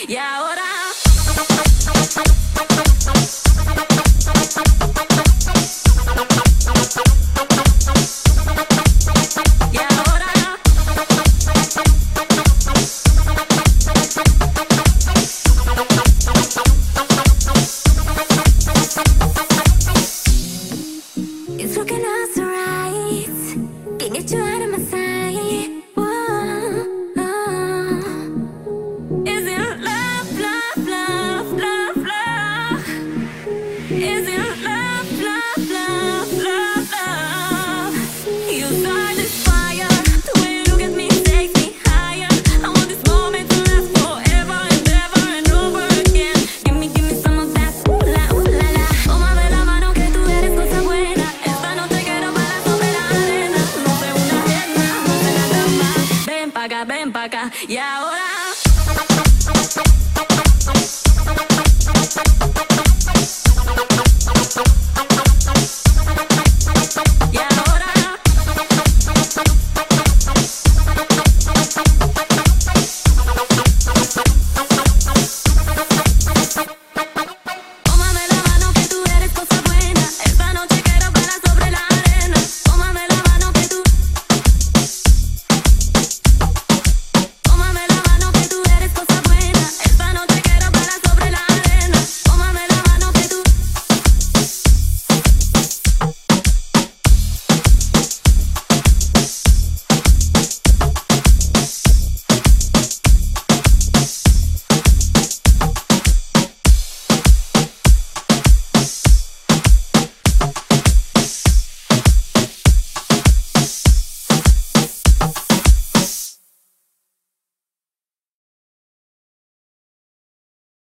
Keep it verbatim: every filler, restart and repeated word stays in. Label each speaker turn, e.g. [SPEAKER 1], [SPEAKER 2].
[SPEAKER 1] Y ahora y ahora it's working out so right. Can't get you out of my sight. Whoa, oh. Is it love, love, love, love, love? Is it love, love, love, love, love? You start this fire. The way you look at me takes me higher. I want this moment to last forever and ever and over again. Give me, give me some of that. Ooh la, ooh la la. Tómame la mano que tú eres cosa buena. Esta noche quiero bailar sobre la arena. No sé una pierna, no sé nada más. Ven pa' acá, ven pa' acá. Y ahora